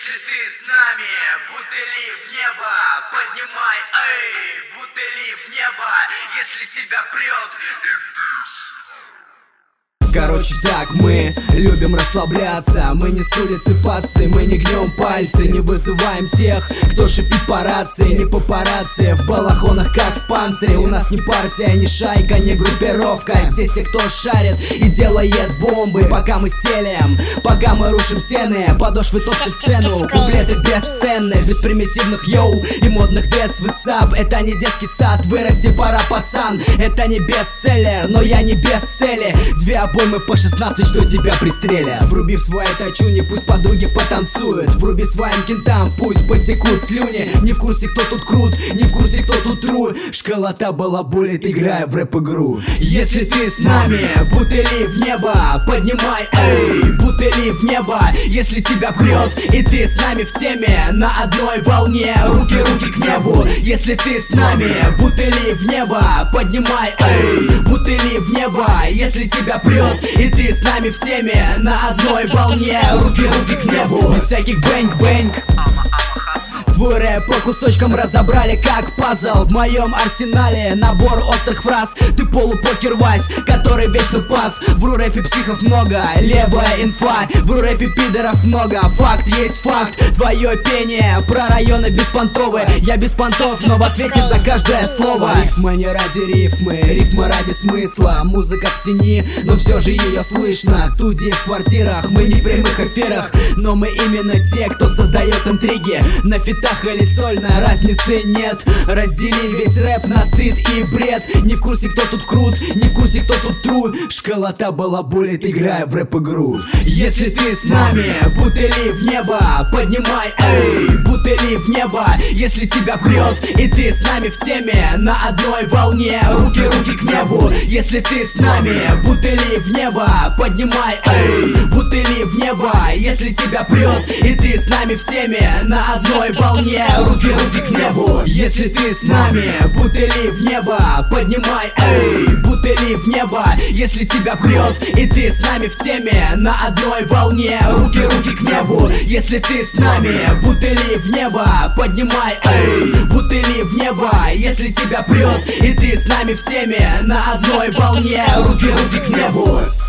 Если ты с нами, бутыли в небо, поднимай, эй, бутыли в небо, если тебя прет. Короче так, мы любим расслабляться. Мы не с улицы пацы, мы не гнем пальцы. Не вызываем тех, кто шипит по рации. Не папарацци, в балахонах как в панцире. У нас не партия, не шайка, не группировка. Здесь те, кто шарит и делает бомбы. Пока мы стелем, пока мы рушим стены, подошвы топчут сцену. Куплеты бесценны, без примитивных йоу и модных дэц высап. Это не детский сад, вырасти пора, пацан. Это не бестселлер, но я не без цели. Две обоймы по 16, что тебя пристрелят. Вруби в свой тачуни, пусть подруги потанцуют. Вруби своим кентам, пусть потекут слюни. Не в курсе, кто тут крут, не в курсе, кто тут тру. Школота балаболит, играя в рэп-игру. Если ты с нами, бутыли в небо, поднимай, эй, бутыли в небо, если тебя прет, и ты с нами в теме, на одной волне, руки к небу. Если ты с нами, бутыли в небо, поднимай, эй, бутыли в небо, если тебя прет, и ты с нами в теме, на одной волне, руки к небу. Без всяких бэнг-бэнг. Твой рэп по кусочкам разобрали как пазл. В моем арсенале набор острых фраз. Ты полупокер Вась, который вечно пас. В ру-рэпе психов много, левая инфа. В ру-рэпе пидоров много, факт есть факт. Твое пение про районы беспонтовые. Я без понтов, но в ответе за каждое слово. Рифма не ради рифмы, рифма ради смысла. Музыка в тени, но все же ее слышно. Студии в квартирах, мы не в прямых эфирах, но мы именно те, кто создает интриги. На фитах или сольно, разницы нет. Раздели весь рэп на стыд и бред. Не в курсе, кто тут крут, не в курсе, кто тут тру. Школота балаболит, играя в рэп-игру. Если ты с нами, бутыли в небо, поднимай, эй, бутыли в небо, если тебя прет, и ты с нами в теме, на одной волне, руки к небу. Если ты с нами, бутыли в небо, поднимай, эй, бутыли в небо, если тебя прет, и ты с нами в теме, на одной волне, руки к небу. Если ты с нами, бутыли в небо, поднимай, эй, бутыли в небо, если тебя прет, и ты с нами в теме, на одной волне, руки к небу. Если ты с нами, бутыли в небо, поднимай, эй, бутыли в небо, если тебя прет, и ты с нами в теме, на одной волне, руки к небу.